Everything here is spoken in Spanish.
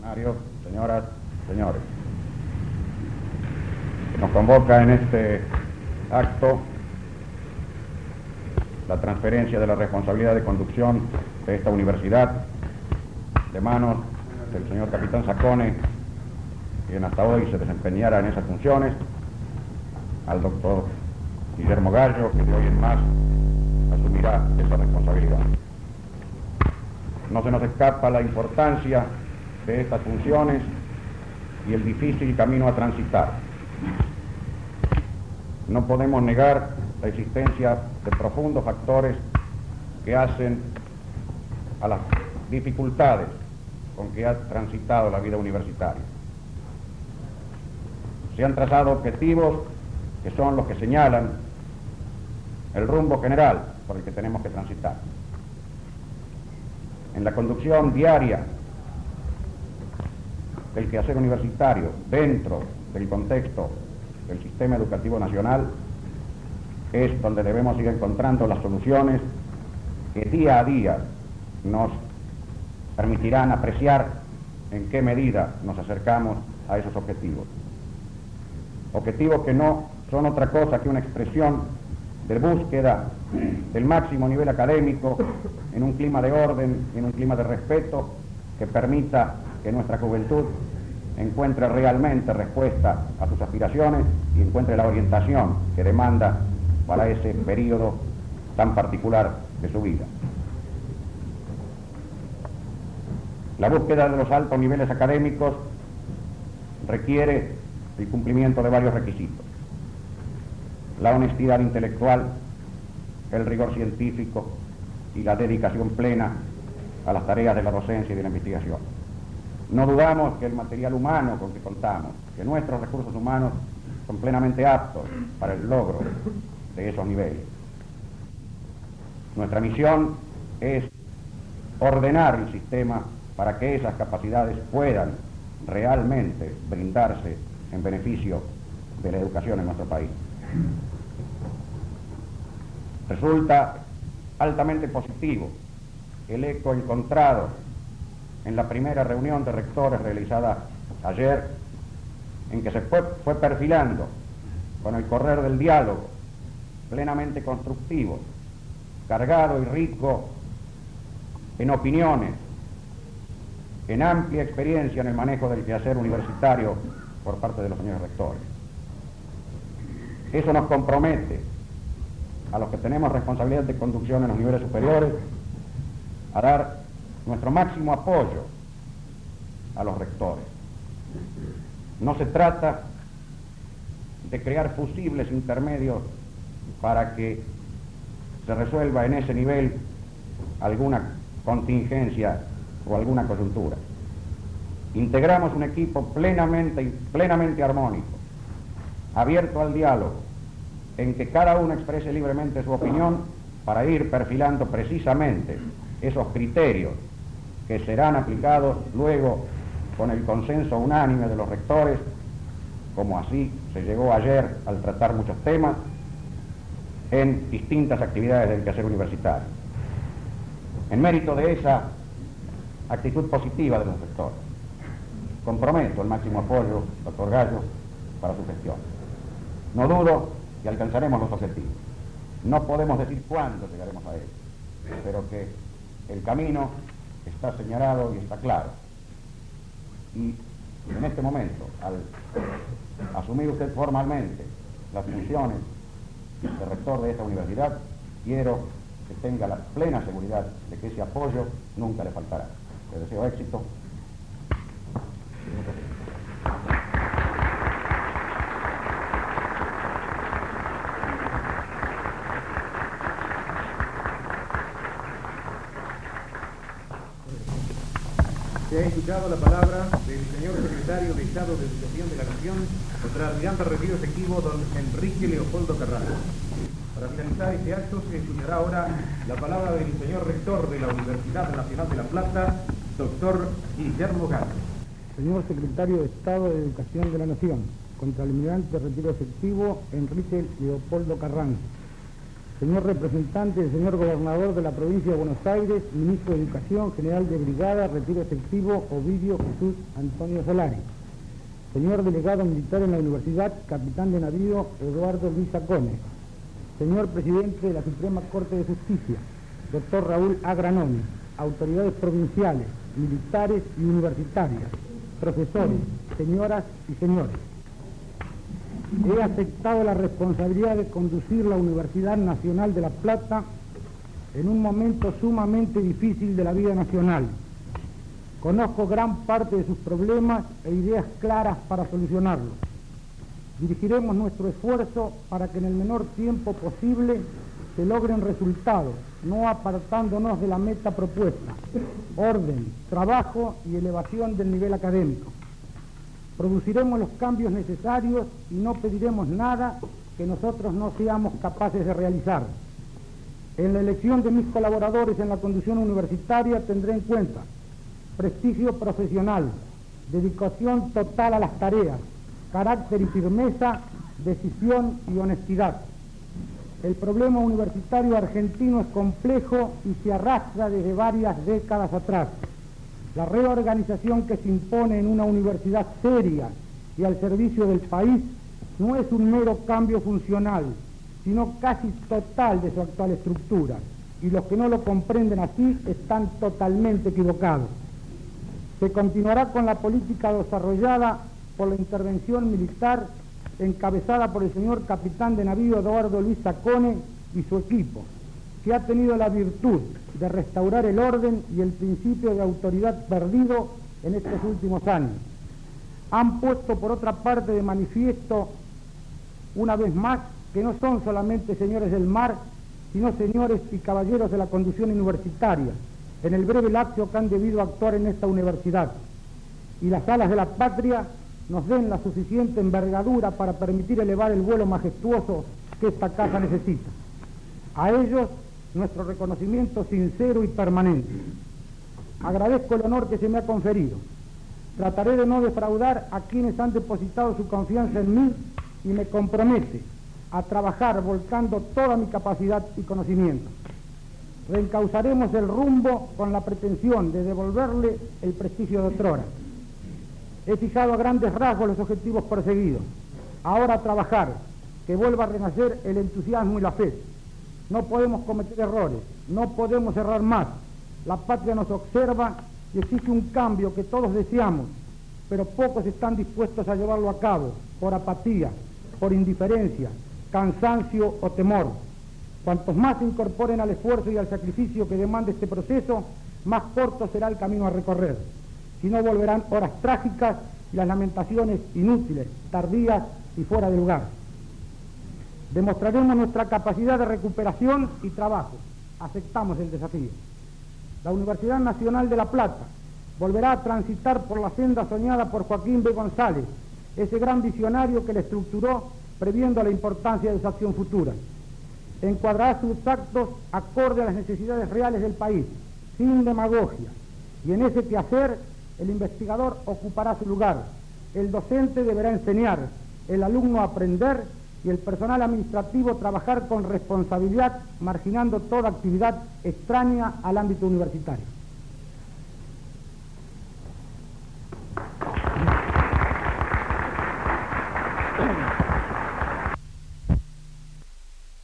funcionarios, señoras, señores, nos convoca en este acto la transferencia de la responsabilidad de conducción de esta universidad de manos del señor capitán Saccone, quien hasta hoy se desempeñara en esas funciones, al doctor Guillermo Gallo, que de hoy en más asumirá esa responsabilidad. No se nos escapa la importancia de estas funciones y el difícil camino a transitar. No podemos negar la existencia de profundos factores que hacen a las dificultades con que ha transitado la vida universitaria. Se han trazado objetivos que son los que señalan el rumbo general por el que tenemos que transitar. En la conducción diaria del quehacer universitario dentro del contexto del sistema educativo nacional es donde debemos ir encontrando las soluciones que día a día nos permitirán apreciar en qué medida nos acercamos a esos objetivos. Objetivos que no son otra cosa que una expresión de búsqueda del máximo nivel académico en un clima de orden, en un clima de respeto que permita que nuestra juventud encuentre realmente respuesta a sus aspiraciones y encuentre la orientación que demanda para ese periodo tan particular de su vida. La búsqueda de los altos niveles académicos requiere el cumplimiento de varios requisitos: la honestidad intelectual, el rigor científico y la dedicación plena a las tareas de la docencia y de la investigación. No dudamos que el material humano con que contamos, que nuestros recursos humanos son plenamente aptos para el logro de esos niveles. Nuestra misión es ordenar el sistema para que esas capacidades puedan realmente brindarse en beneficio de la educación en nuestro país. Resulta altamente positivo el eco encontrado en la primera reunión de rectores realizada ayer, en que se fue perfilando con el correr del diálogo, plenamente constructivo, cargado y rico en opiniones, en amplia experiencia en el manejo del quehacer universitario por parte de los señores rectores. Eso nos compromete a los que tenemos responsabilidad de conducción en los niveles superiores a dar nuestro máximo apoyo a los rectores. No se trata de crear fusibles intermedios para que se resuelva en ese nivel alguna contingencia o alguna coyuntura. Integramos un equipo plenamente armónico, abierto al diálogo, en que cada uno exprese libremente su opinión para ir perfilando precisamente esos criterios que serán aplicados luego con el consenso unánime de los rectores, como así se llegó ayer al tratar muchos temas en distintas actividades del quehacer universitario. En mérito de esa actitud positiva de los rectores, comprometo el máximo apoyo, doctor Gallo, para su gestión. No dudo que alcanzaremos los objetivos. No podemos decir cuándo llegaremos a él, pero que el camino está señalado y está claro. Y en este momento, al asumir usted formalmente las funciones de rector de esta universidad, quiero que tenga la plena seguridad de que ese apoyo nunca le faltará. Le deseo éxito. Se ha escuchado la palabra del señor secretario de Estado de Educación de la Nación, contra el almirante retiro efectivo don Enrique Leopoldo Carrasco. Para finalizar este acto se escuchará ahora la palabra del señor rector de la Universidad Nacional de La Plata, doctor Guillermo Gallo. Señor secretario de Estado de Educación de la Nación, contra el almirante retiro efectivo Enrique Leopoldo Carrasco. señor representante del señor gobernador de la provincia de Buenos Aires, ministro de Educación, general de brigada, retiro efectivo, Ovidio Jesús Antonio Solari, señor delegado militar en la universidad, capitán de navío Eduardo Luis Sacone, señor presidente de la Suprema Corte de Justicia, doctor Raúl Agranoni, autoridades provinciales, militares y universitarias, profesores, señoras y señores. He aceptado la responsabilidad de conducir la Universidad Nacional de La Plata en un momento sumamente difícil de la vida nacional. Conozco gran parte de sus problemas e ideas claras para solucionarlos. Dirigiremos nuestro esfuerzo para que en el menor tiempo posible se logren resultados, no apartándonos de la meta propuesta: orden, trabajo y elevación del nivel académico. Produciremos los cambios necesarios y no pediremos nada que nosotros no seamos capaces de realizar. En la elección de mis colaboradores en la conducción universitaria tendré en cuenta prestigio profesional, dedicación total a las tareas, carácter y firmeza, decisión y honestidad. El problema universitario argentino es complejo y se arrastra desde varias décadas atrás. La reorganización que se impone en una universidad seria y al servicio del país no es un mero cambio funcional, sino casi total de su actual estructura, y los que no lo comprenden así están totalmente equivocados. Se continuará con la política desarrollada por la intervención militar encabezada por el señor capitán de navío Eduardo Luis Sacone y su equipo, que ha tenido la virtud de restaurar el orden y el principio de autoridad perdido en estos últimos años. Han puesto por otra parte de manifiesto una vez más que no son solamente señores del mar, sino señores y caballeros de la conducción universitaria, en el breve lapso que han debido actuar en esta universidad, y las alas de la patria nos den la suficiente envergadura para permitir elevar el vuelo majestuoso que esta casa necesita. A ellos nuestro reconocimiento sincero y permanente. Agradezco el honor que se me ha conferido. Trataré de no defraudar a quienes han depositado su confianza en mí y me compromete a trabajar volcando toda mi capacidad y conocimiento. Reencauzaremos el rumbo con la pretensión de devolverle el prestigio de otrora. He fijado a grandes rasgos los objetivos perseguidos. Ahora a trabajar, que vuelva a renacer el entusiasmo y la fe. No podemos cometer errores, no podemos errar más. La patria nos observa y exige un cambio que todos deseamos, pero pocos están dispuestos a llevarlo a cabo, por apatía, por indiferencia, cansancio o temor. Cuantos más se incorporen al esfuerzo y al sacrificio que demanda este proceso, más corto será el camino a recorrer. Si no, volverán horas trágicas y las lamentaciones inútiles, tardías y fuera de lugar. Demostraremos nuestra capacidad de recuperación y trabajo. Aceptamos el desafío. La Universidad Nacional de La Plata volverá a transitar por la senda soñada por Joaquín B. González, ese gran visionario que la estructuró previendo la importancia de su acción futura. Encuadrará sus actos acorde a las necesidades reales del país, sin demagogia, y en ese quehacer el investigador ocupará su lugar, el docente deberá enseñar, el alumno aprender y el personal administrativo trabajar con responsabilidad, marginando toda actividad extraña al ámbito universitario.